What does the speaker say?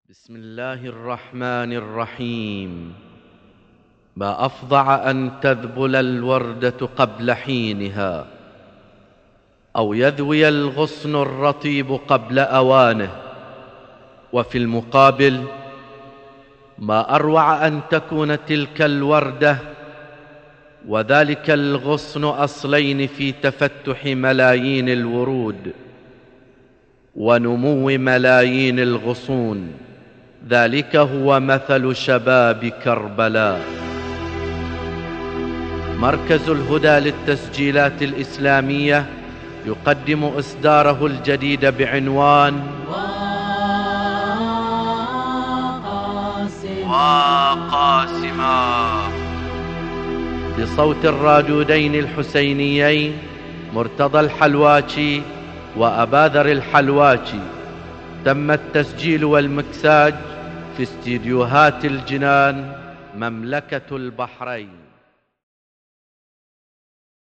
بسم الله الرحمن الرحيم. ما أفظع أن تذبل الوردة قبل حينها، أو يذوي الغصن الرطيب قبل أوانه. وفي المقابل ما أروع أن تكون تلك الوردة وذلك الغصن أصلين في تفتح ملايين الورود ونمو ملايين الغصون. ذلك هو مثل شباب كربلاء. مركز الهدى للتسجيلات الإسلامية يقدم إصداره الجديد بعنوان وقاسما، بصوت الرادودين الحسينيين مرتضى الحلواتي وأباذر الحلواتي. تم التسجيل والمكساج في استديوهات الجنان، مملكة البحرين.